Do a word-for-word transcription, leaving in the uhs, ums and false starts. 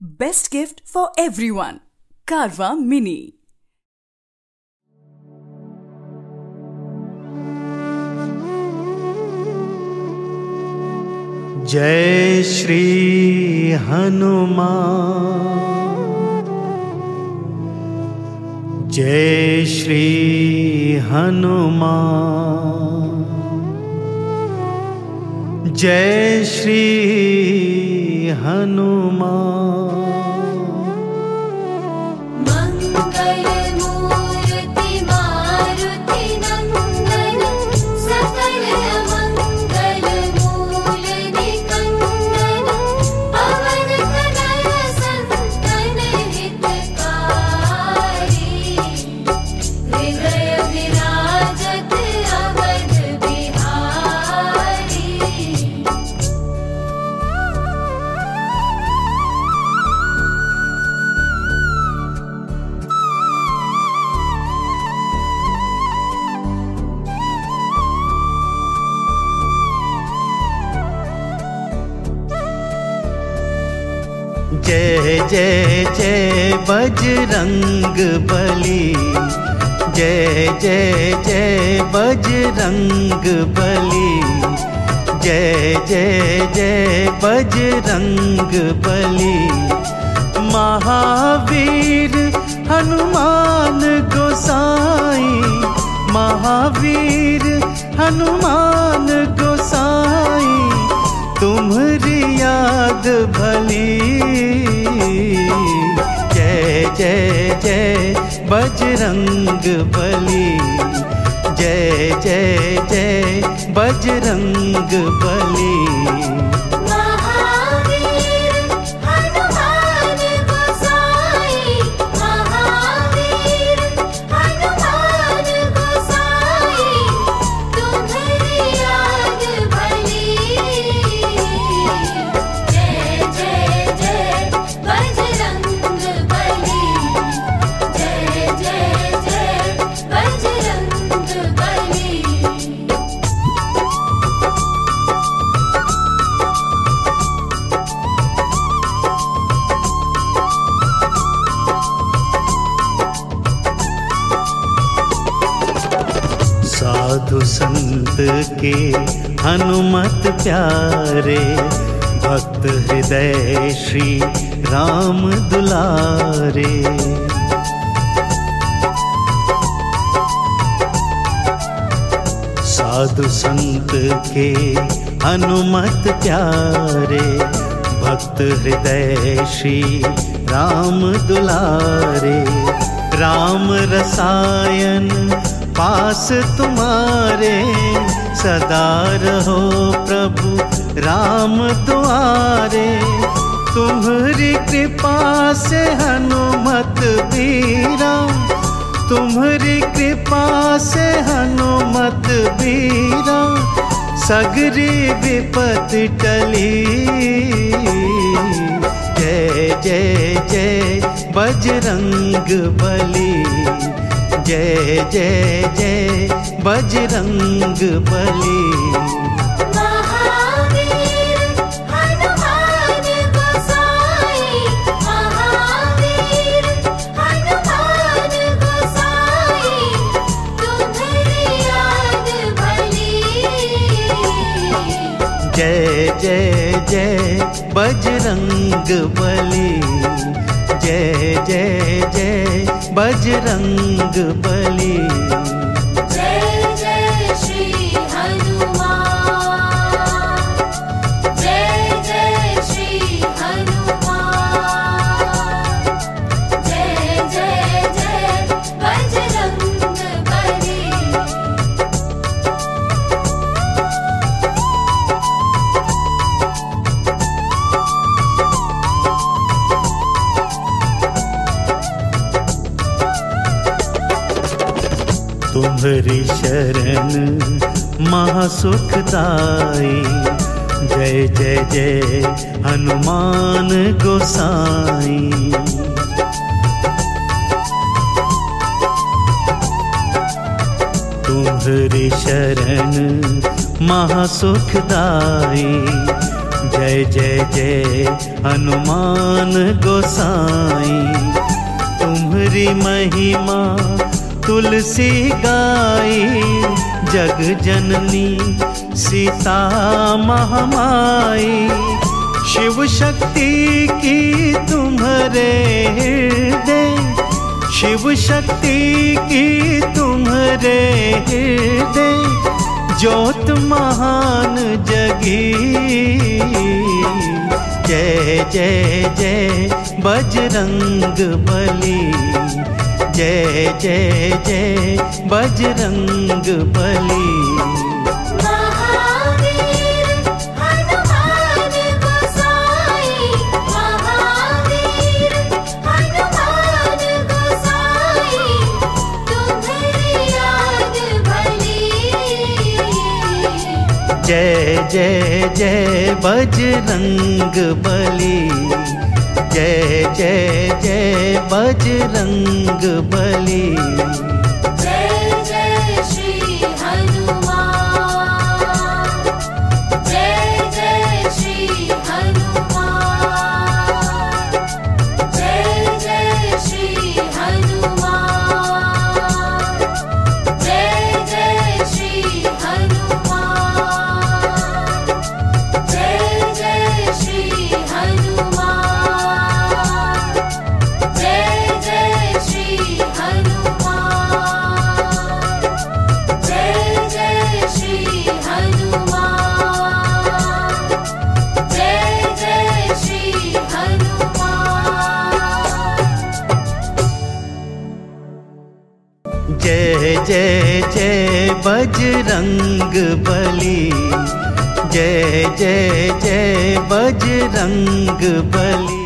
Best gift for everyone. Carvaan Mini. जय श्री हनुमान, जय श्री हनुमान, जय श्री हनुमान। जय जय जय बजरंग बली, जय जय जय बजरंग बली, जय जय जय बजरंग बली। महावीर हनुमान गोसाई, महावीर हनुमान गोसाई, तुम्हारी याद भली। जय जय जय बजरंग बली, जय जय जय बजरंग बली। साधु संत के हनुमत प्यारे, भक्त हृदय श्री राम दुलारे। साधु संत के हनुमत प्यारे, भक्त हृदय श्री राम दुलारे। राम रसायन पास तुम्हारे, सदा रहो प्रभु राम दुआरे। तुम्हारी कृपा से हनुमत बीरा, तुम्हारी कृपा से हनुमत बीरा, सगरी विपत्ति टली। जय जय जय बजरंग बली, जय जय जय बजरंग बली। जय जय जय बजरंग बली, जय जय जय बजरंग बली। जय जय श्री हनुमान, जय जय श्री हनुमान, जय जय जय बजरंग बली। तुम्हारी शरण महासुखदाई, जय जय जय हनुमान गोसाई। तुम्हारी शरण महासुखदाई, जय जय जय हनुमान गोसाई। तुम्हारी महिमा तुलसी गाई, जग जननी सीता महामाई। शिव शक्ति की तुम्हारे हृदय, शिव शक्ति की तुम्हारे हृदय, ज्योत महान जगी। जय जय जय बजरंग बली, जय जय जय बजरंग बली। महावीर हनुमान गोसाई, महावीर हनुमान गोसाई, तुम्हारी याद भली। जय जय जय बजरंग बली, जय जय जय बजरंग बली। जय जय श्री हनुमान, जय जय श्री हनुमान, जय जय श्री हनुमान, जय जय श्री हनुमान, जय जय श्री हनुमान, जय जय श्री हनुमान, जय जय श्री हनुमान, जय जय श्री हनुमान। जय जय जय बजरंग बली, जय जय जय बजरंग बली।